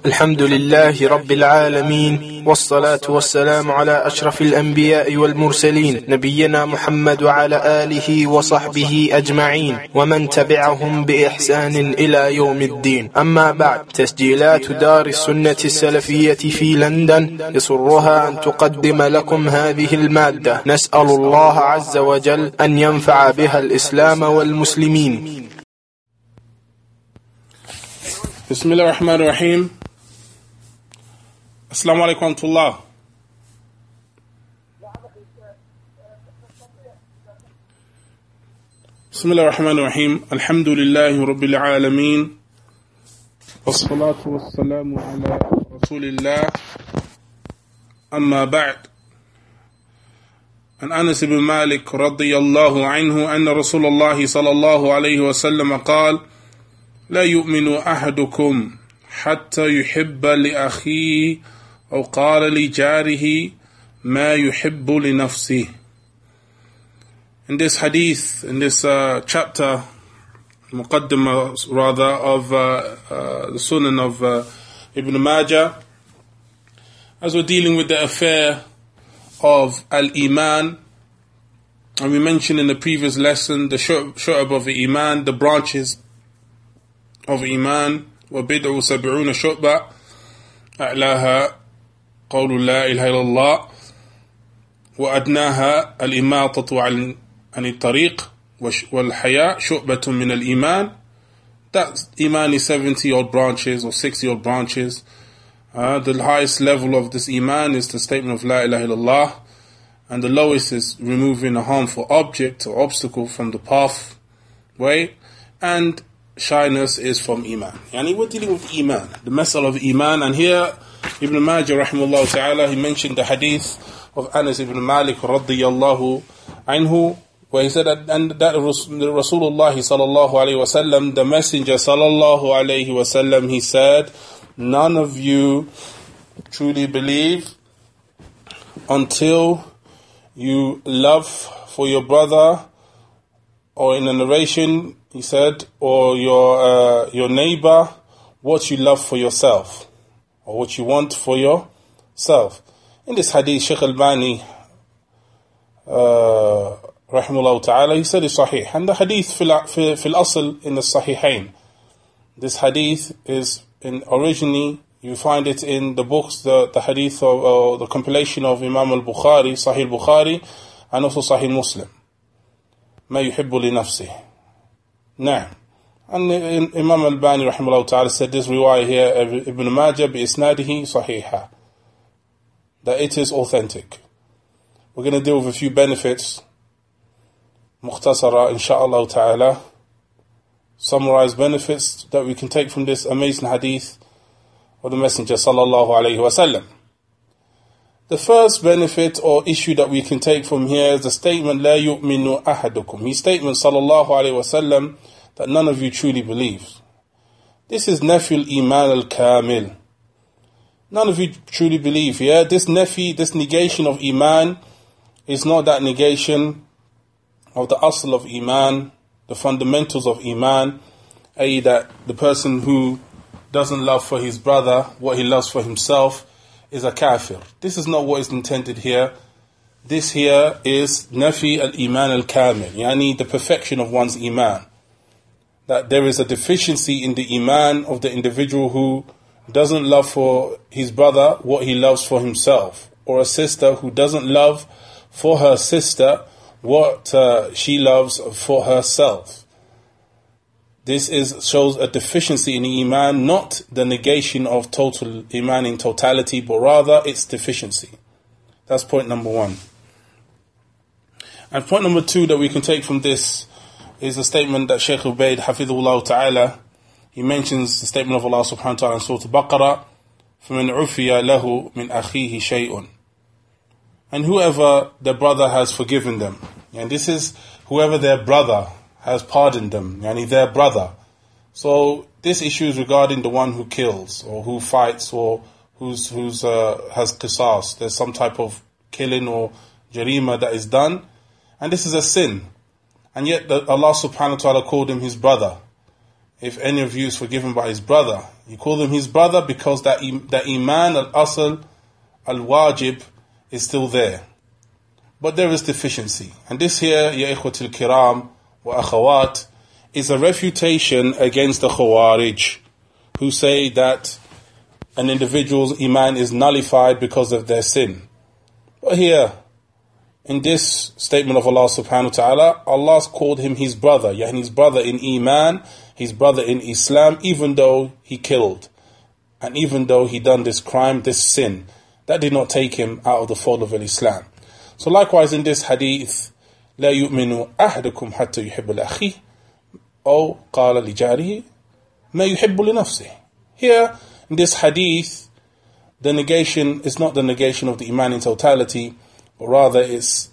الحمد لله رب العالمين، والصلاة والسلام على أشرف الأنبياء والمرسلين، نبينا محمد وعلى آله وصحبه أجمعين ومن تبعهم بإحسان إلى يوم الدين. أما بعد، تسجيلات دار السنة السلفية في لندن يسرها أن تقدم لكم هذه المادة. نسأل الله عز وجل أن ينفع بها الإسلام والمسلمين. بسم الله الرحمن الرحيم. السلام عليكم ورحمة الله. بسم الله الرحمن الرحيم. الحمد لله رب العالمين، والصلاة والسلام على رسول الله. أما بعد، عن أنس بن مالك رضي الله عنه أن رسول الله صلى الله عليه وسلم قال: لا يؤمن أحدكم حتى يحب لأخيه أو قال لجاره ما يحب لنفسه. In this hadith, in this chapter, muqaddimah rather, of the Sunan of Ibn Majah, as we're dealing with the affair of Al-Iman, and we mentioned in the previous lesson the shu'ab of the Iman, the branches of Iman, وَبِدْعُ سَبْعُونَ شُعْبَةً أعلاها قول لا إله إلا الله وأدناها الإماطة عن الطريق والحياء شعبة من الإيمان. That Iman is 70 odd branches or 60 odd branches. The highest level of this Iman is the statement of La ilaha illallah, and the lowest is removing a harmful object or obstacle from the pathway, and shyness is from Iman. Yani we're dealing with Iman, the mas'ala of Iman. And here Ibn Majah rahimahullah ta'ala, he mentioned the hadith of Anas ibn Malik radiyallahu anhu, where he said that Rasulullah sallallahu alayhi wasallam, the messenger sallallahu alayhi wasallam, he said, none of you truly believe until you love for your brother, or in a narration he said, or your neighbor, what you love for yourself, or what you want for yourself. In this hadith, Shaykh Al-Bani rahimahullah ta'ala, he said it's sahih, and the hadith fil asl in the sahihain. This hadith is originally, you find it in the books, the hadith of the compilation of Imam al-Bukhari, Sahih Bukhari, and also Sahih Muslim. ما يحب لنفسه. Nah. And Imam al-Bani rahimahullah ta'ala said this riwayah here, Ibn Majah bi isnadihi sahiha, that it is authentic. We're going to deal with a few benefits, mukhtasara insha'Allah ta'ala, summarized benefits that we can take from this amazing hadith of the Messenger sallallahu alayhi wa sallam. The first benefit or issue that we can take from here is the statement, لا يؤمن أحدكم. His statement, sallallahu alayhi wa sallam, that none of you truly believes. This is nafil iman al-kamil. None of you truly believe. Yeah, this negation of iman is not that negation of the asl of iman, the fundamentals of iman, i.e. that the person who doesn't love for his brother what he loves for himself is a kafir. This is not what is intended here. This here is nafi al-iman al-kamil, yani the perfection of one's iman. That there is a deficiency in the iman of the individual who doesn't love for his brother what he loves for himself, or a sister who doesn't love for her sister what she loves for herself. This shows a deficiency in the iman, not the negation of total iman in totality, but rather its deficiency. That's point number one. And point number two that we can take from this is a statement that Shaykh Ubaid hafidhullah ta'ala, he mentions the statement of Allah subhanahu wa ta'ala in Surah Al-Baqarah, فَمَنْ عُفِيَ لَهُ مِنْ أَخِيهِ شَيْءٌ. And whoever their brother has forgiven them, and this is whoever their brother has pardoned them, yani their brother. So this issue is regarding the one who kills or who fights or who's has qisas. There's some type of killing or jarima that is done, and this is a sin. And yet Allah subhanahu wa ta'ala called him his brother. if any of you is forgiven by his brother. You call them his brother because that iman al-asl, al-wajib, is still there. But there is deficiency. And this here, ya ikhwatil kiram wa akhawat, is a refutation against the Khawarij, who say that an individual's iman is nullified because of their sin. But here, in this statement of Allah subhanahu wa ta'ala, Allah's called him his brother, yani his brother in iman, his brother in Islam, even though he killed. And even though he done this crime, this sin, that did not take him out of the fold of Islam. So likewise in this hadith, لا يؤمن أحدكم حتى يحب لأخيه أو قال لجاره ما يحب لنفسه. Here, in this hadith, the negation is not the negation of the iman in totality, but rather it's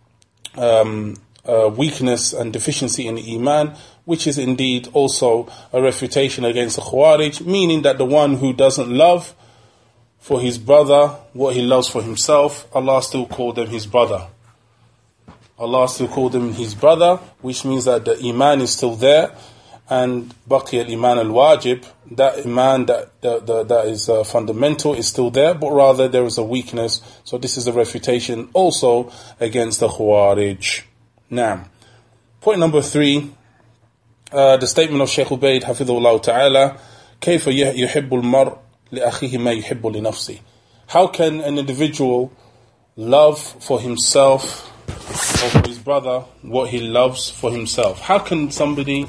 weakness and deficiency in the iman, which is indeed also a refutation against the Khawarij, meaning that the one who doesn't love for his brother what he loves for himself, Allah still called them his brother. Allah still called him his brother, which means that the iman is still there, and baqi al-iman al-wajib, that iman that is fundamental, is still there, but rather there is a weakness. So this is a refutation also against the Khawarij. Now, point number 3, the statement of Shaykh Ubaid hafidhullah ta'ala, كيف يحب المرء لأخيه ما يحب لنفسه. How can an individual love for himself or for his brother what he loves for himself? How can somebody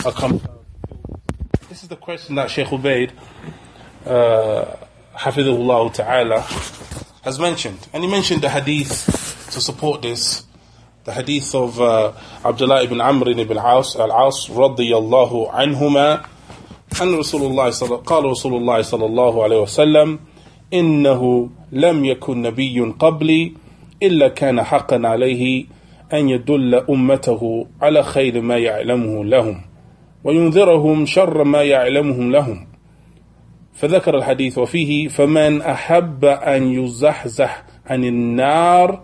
This is the question that Shaykh Ubaid hafidhullah ta'ala has mentioned. And he mentioned the hadith to support this. The hadith of Abdullah ibn Amr ibn al-As radiyallahu anhuma, أن رسول الله قال رسول الله صلى الله عليه وسلم إنه لم يكن نبي قبلي إلا كان حقا عليه أن يدل أمته على خير ما يعلمه لهم وينذرهم شر ما يعلمهم لهم. فذكر الحديث وفيه فمن أحب أن يزحزح عن النار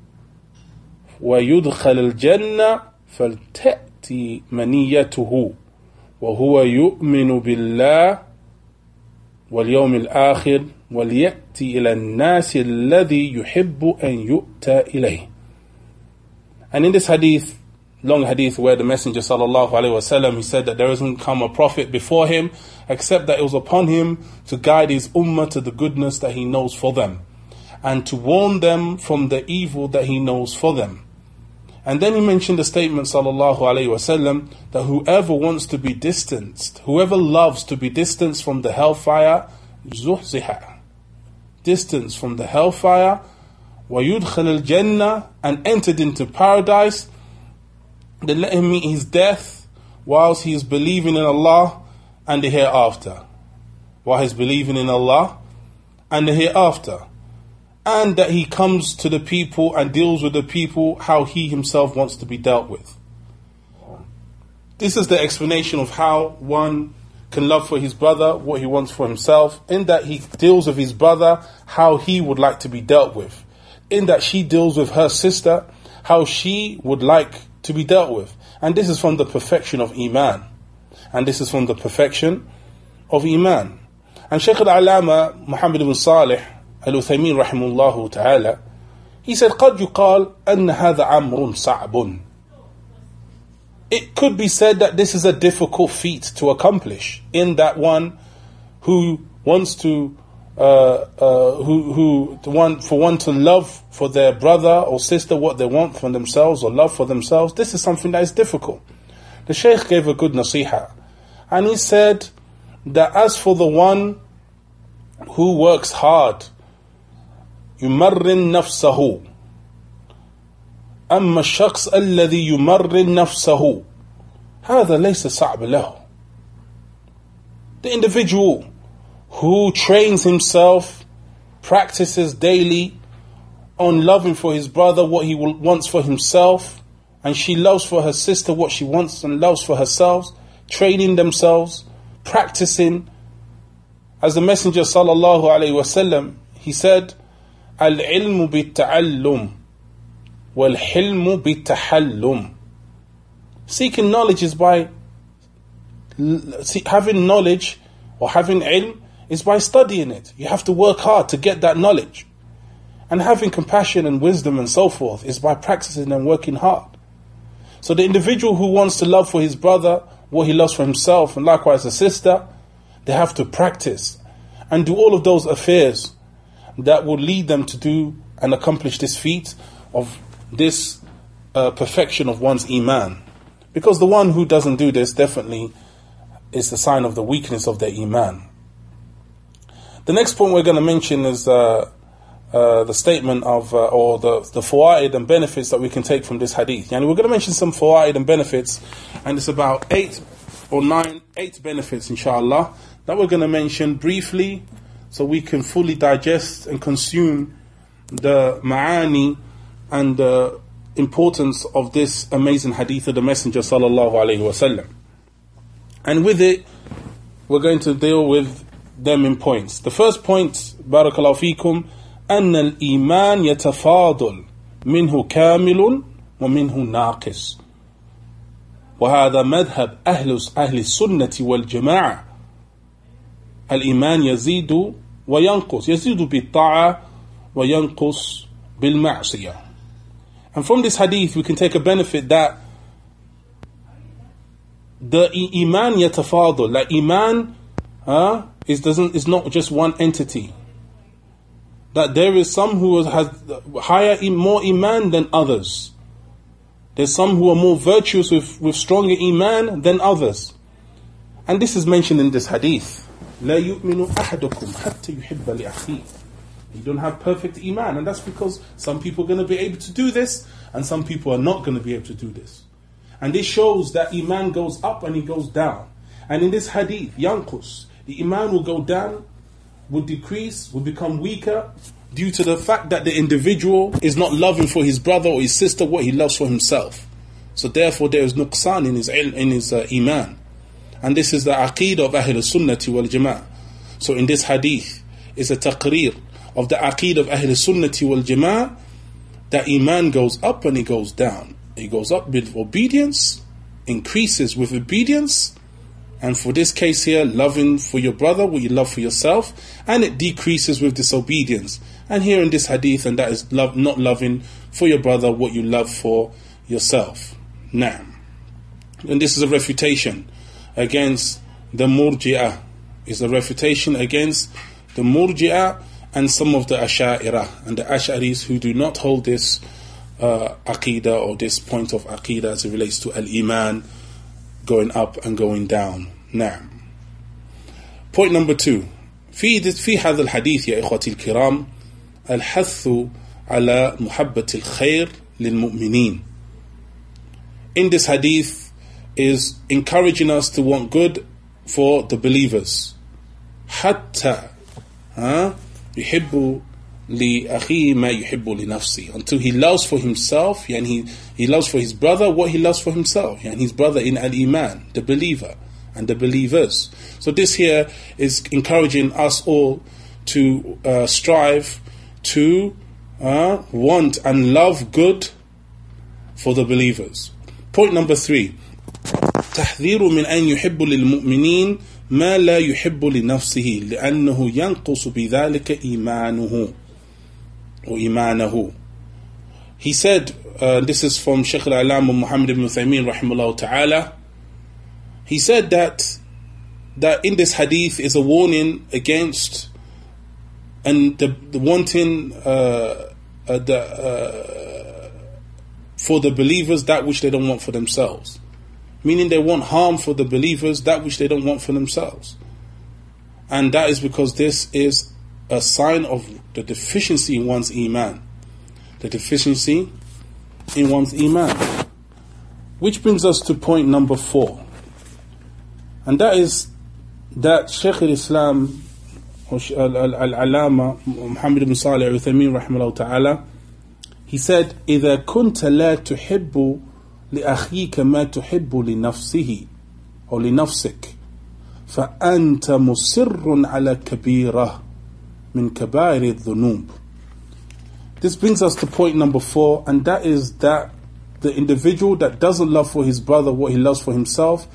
ويدخل الجنة فلتأتي منيته وهو يؤمن بالله واليوم الآخر وليأتي إلى الناس الذي يحب أن يؤتى إليه. And in this hadith, long hadith, where the Messenger sallallahu alaihi wasallam, he said that there hasn't come a prophet before him except that it was upon him to guide his ummah to the goodness that he knows for them and to warn them from the evil that he knows for them. And then he mentioned the statement sallallahu alaihi wasallam that whoever wants to be distanced, whoever loves to be distanced from the hellfire, zuhziha, distance from the hellfire, wa yudkhal al-jannah, and entered into paradise, then let him meet his death whilst he is believing in Allah and the hereafter. While he's believing in Allah and the hereafter. And that he comes to the people and deals with the people how he himself wants to be dealt with. This is the explanation of how one can love for his brother what he wants for himself, in that he deals with his brother how he would like to be dealt with, in that she deals with her sister how she would like to be dealt with. And this is from the perfection of Iman. And this is from the perfection of Iman. And Shaykh al-Alama Muhammad ibn Salih Al-Uthaymin rahimahullah ta'ala, he said, قَدْ يُقَالْ أَنَّ هَذَا عَمْرٌ صَعْبٌ. It could be said that this is a difficult feat to accomplish, in that one who wants to, for one to love for their brother or sister what they want for themselves or love for themselves, this is something that is difficult. The Shaykh gave a good nasiha, and he said that as for the one who works hard, يمرن نفسه أما الشخص الذي يمرن نفسه هذا ليس صعب له. The individual who trains himself, practices daily on loving for his brother what he wants for himself, and she loves for her sister what she wants and loves for herself, training themselves, practicing. As the Messenger sallallahu alaihi wasallam, he said, العلم بالتعلم والحلم بالتحلم. Seeking knowledge is by having knowledge or having ilm is by studying it. You have to work hard to get that knowledge. And having compassion and wisdom and so forth is by practicing and working hard. So the individual who wants to love for his brother what he loves for himself, and likewise a sister, they have to practice and do all of those affairs that will lead them to do and accomplish this feat of this perfection of one's iman. Because the one who doesn't do this definitely is the sign of the weakness of their iman. The next point we're going to mention is the statement of or the fawaid and benefits that we can take from this hadith. And we're going to mention some fawaid and benefits, and it's about 8 benefits inshallah that we're going to mention briefly so we can fully digest and consume the ma'ani and the importance of this amazing hadith of the Messenger sallallahu alaihi wasallam. And with it, we're going to deal with them in points. The first point, barakallahu fikum, أن الإيمان يتفاضل منه كامل ومنه ناقص وهذا مذهب أهل السنة والجماعة. الإيمان يزيد وينقص، يزيد بالطاعة وينقص بالمعصية. And from this hadith we can take a benefit that the iman yatafadul, like iman is not just one entity. That there is some who has more iman than others. There's some who are more virtuous with stronger iman than others. And this is mentioned in this hadith. لا يؤمن أحدكم حتى يحب لأخيه. You don't have perfect iman, and that's because some people are going to be able to do this and some people are not going to be able to do this. And this shows that iman goes up and it goes down. And in this hadith, yanqus, the iman will go down, will decrease, will become weaker due to the fact that the individual is not loving for his brother or his sister what he loves for himself. So therefore there is nuqsan in his iman. And this is the aqeedah of Ahl Sunnati wal Jama'ah. So in this hadith is a taqreer of the aqeedah of Ahl Sunnati wal Jama'ah, that iman goes up and it goes down. It goes up with obedience, increases with obedience, and for this case here, loving for your brother what you love for yourself, and it decreases with disobedience. And here in this hadith, and that is not loving for your brother what you love for yourself. Now, and this is a refutation against the Murji'ah. It's a refutation against the Murji'ah and some of the Asha'irah and the Ash'aris who do not hold this Aqidah or this point of Aqidah as it relates to Al-Iman going up and going down. Now, point number 2. في هذا الحديث يا إخوتي الكرام الحث على محبة الخير للمؤمنين. In this hadith is encouraging us to want good for the believers. حتى يحب لأخيه ما يحب لنفسه, until he loves for himself, and he loves for his brother what he loves for himself, and his brother in al-Iman, the believer and the believers. So this here is encouraging us all to strive to want and love good for the believers. Point number 3, تحذير من أن يحب للمؤمنين ما لا يحب لنفسه لأنه ينقص بذلك إيمانه or إيمانه. He said, this is from Shaykh al-Alam Muhammad ibn Uthaymeen rahimahullah ta'ala. He said that in this hadith is a warning against and the wanting for the believers that which they don't want for themselves. Meaning they want harm for the believers that which they don't want for themselves. And that is because this is a sign of the deficiency in one's iman. The deficiency in one's iman. Which brings us to point number 4. And that is that Shaykh al-Islam al-Alama Muhammad ibn Salih al-Uthaymeen rahimahullah ta'ala, he said, إِذَا كُنْتَ لَا تُحِبُّ لأخيك ما تحب لنفسه أو لنفسك فأنت مصر على كبيرة من كبائر الذنوب. This brings us to point number 4, and that is that the individual that doesn't love for his brother what he loves for himself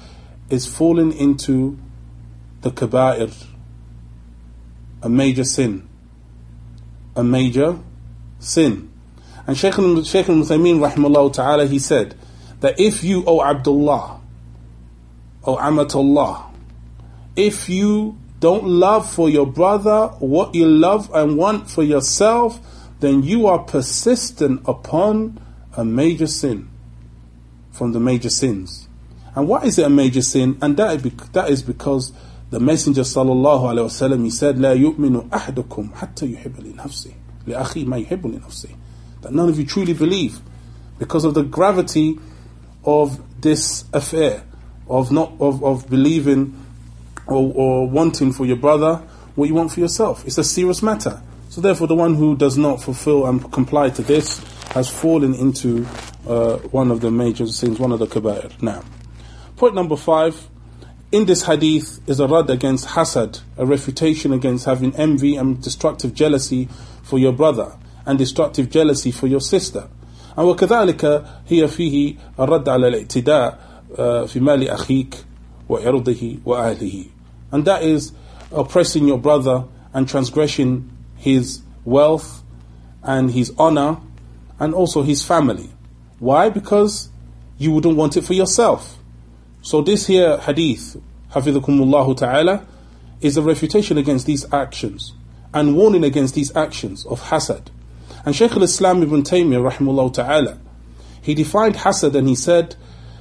is falling into the kaba'ir, a major sin. A major sin. And Shaykh al-Uthaymeen rahimahullah ta'ala, he said that if you, O Abdullah, O Amatullah, if you don't love for your brother what you love and want for yourself, then you are persistent upon a major sin from the major sins. And why is it a major sin? And that is because the Messenger sallallahu alaihi wasallam, he said, لا يؤمن أحدكم حتى يحب لنفسه لأخيه ما يحب لنفسه. That none of you truly believe because of the gravity of this affair of believing or wanting for your brother what you want for yourself. It's a serious matter. So therefore the one who does not fulfill and comply to this has fallen into one of the major sins, one of the kaba'ir. Now, point number 5, in this hadith is a rad against hasad, a refutation against having envy and destructive jealousy for your brother and destructive jealousy for your sister. And وكذلك هي فيه الرد على الاعتداء في مال أخيك وعرضه وأهله. And that is oppressing your brother and transgressing his wealth and his honor and also his family. Why? Because you wouldn't want it for yourself. So this here hadith, Hafidhakumullahu ta'ala, is a refutation against these actions and warning against these actions of hasad. And Shaykh al-Islam ibn Taymiyyah rahimahullah ta'ala, he defined hasad and he said,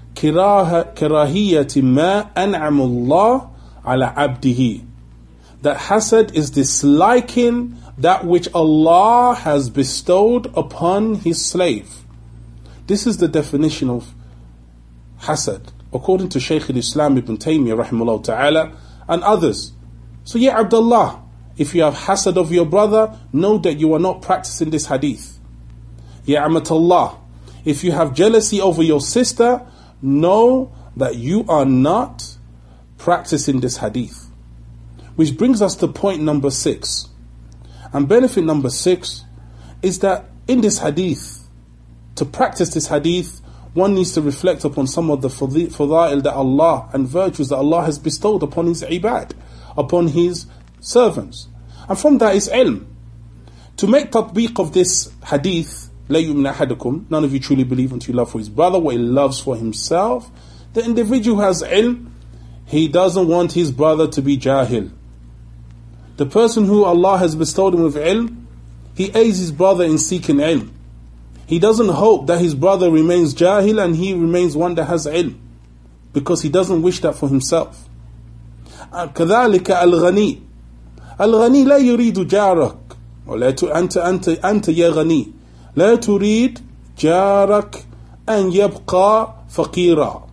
كراهية ما أنعم الله على عبده. That hasad is disliking that which Allah has bestowed upon His slave. This is the definition of hasad, according to Shaykh al-Islam ibn Taymiyyah rahimahullah ta'ala and others. So yeah, Abdullah, if you have hasad of your brother, know that you are not practicing this hadith. Ya Amatullah, if you have jealousy over your sister, know that you are not practicing this hadith. Which brings us to point number 6. And benefit number 6 is that in this hadith, to practice this hadith, one needs to reflect upon some of the fada'il that Allah and virtues that Allah has bestowed upon His ibad, upon His servants. And from that is ilm. To make tatbiq of this hadith, la yu'min ahadukum, none of you truly believe until you love for his brother what he loves for himself. The individual has ilm, he doesn't want his brother to be jahil. The person who Allah has bestowed him with ilm, he aids his brother in seeking ilm. He doesn't hope that his brother remains jahil and he remains one that has ilm, because he doesn't wish that for himself. كذلك الغني الغني لا يريد جارك ولا أنت يا غني لا تريد جارك أن يبقى فقيرا.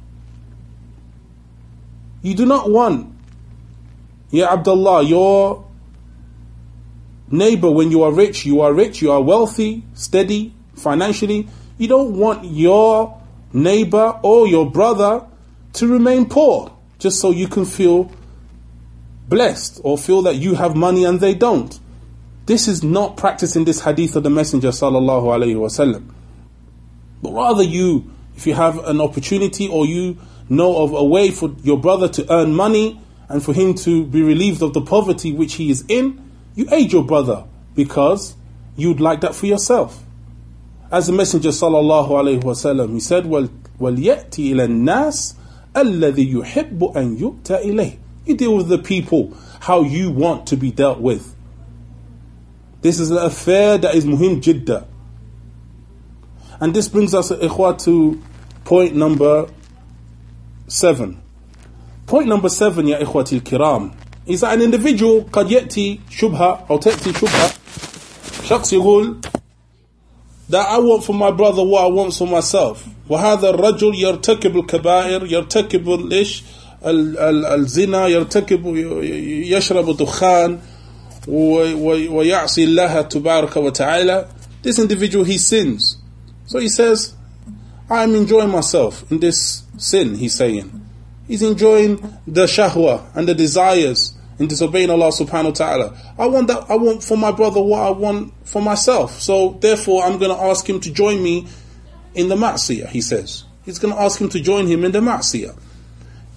You do not want, Ya Abdullah, your neighbor, when you are rich, you are wealthy, steady, financially. You don't want your neighbor or your brother to remain poor just so you can feel blessed or feel that you have money and they don't. This is not practicing this hadith of the Messenger sallallahu alaihi wasallam. But rather you, if you have an opportunity or you know of a way for your brother to earn money and for him to be relieved of the poverty which he is in, you aid your brother because you'd like that for yourself. As the Messenger sallallahu alaihi wasallam, he said, وَلْيَأْتِ إِلَى النَّاسِ الَّذِي يُحِبُّ أَن يُؤْتَ إِلَيْهِ. You deal with the people how you want to be dealt with. This is an affair that is muhim jidda. And this brings us, ikhwa, to point number 7. Point number 7, ya ikhwati al-kiram, is that an individual قد يأتي شبهة أو تأتي شبهة شخص يقول that I want for my brother what I want for myself. وهذا الرجل يرتكب الكبائر يرتكب الإيش الزنا يرتكب يشرب دخان ويعصي الله تبارك وتعالى. This individual, he sins. So he says, I'm enjoying myself in this sin, he's saying. He's enjoying the shahwa and the desires in disobeying Allah subhanahu wa ta'ala. I want for my brother what I want for myself. So therefore I'm going to ask him to join me in the ma'siyah, he says. He's going to ask him to join him in the ma'siyah.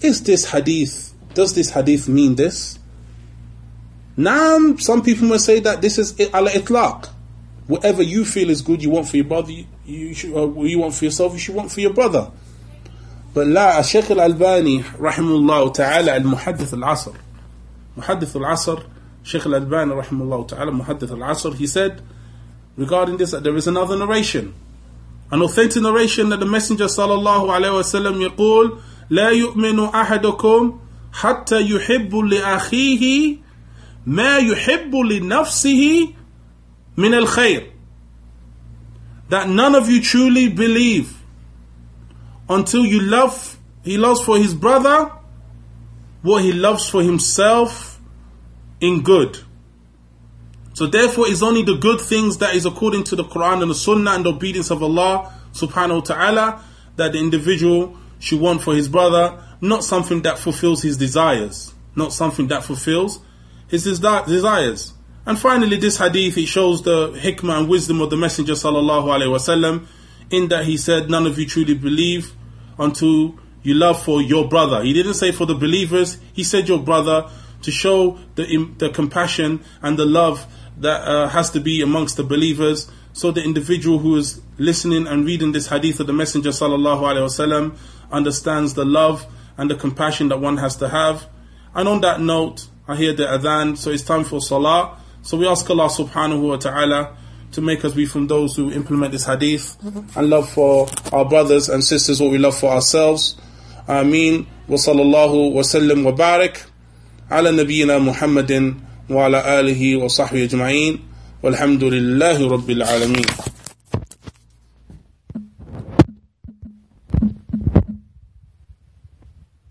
does this hadith mean this? Now, some people may say that this is al-itlaq. Whatever you feel is good, you want for your brother, you want for yourself, you should want for your brother. But la, Shaykh al-Albani, rahimahullah ta'ala, al-Muhaddith al-Asr. Muhaddith al-Asr, Shaykh al-Albani, rahimahullah ta'ala, Muhaddith al-Asr, he said, regarding this, that there is another narration. An authentic narration that the Messenger sallallahu alayhi wa sallam يقول لا يؤمن أحدكم حتى يحب لأخيه ما يحب لنفسه من الخير. That none of you truly believe until he loves for his brother what he loves for himself in good. So therefore it's only the good things that is according to the Quran and the Sunnah and the obedience of Allah subhanahu wa ta'ala that the individual should want for his brother, not something that fulfills his desires. Not something that fulfills his desires. And finally, this hadith, it shows the hikmah and wisdom of the Messenger sallallahu alaihi wasallam, in that he said, none of you truly believe until you love for your brother. He didn't say for the believers, he said your brother, to show the compassion and the love that has to be amongst the believers. So the individual who is listening and reading this hadith of the Messenger sallallahu alaihi wasallam understands the love and the compassion that one has to have. And on that note, I hear the adhan, so it's time for salah. So we ask Allah subhanahu wa ta'ala to make us be from those who implement this hadith and love for our brothers and sisters what we love for ourselves. Ameen. Wa sallallahu wa sallam wa barik ala nabiyyina Muhammadin wa ala alihi wa sahbihi ajma'in. Walhamdulillahi rabbil alameen.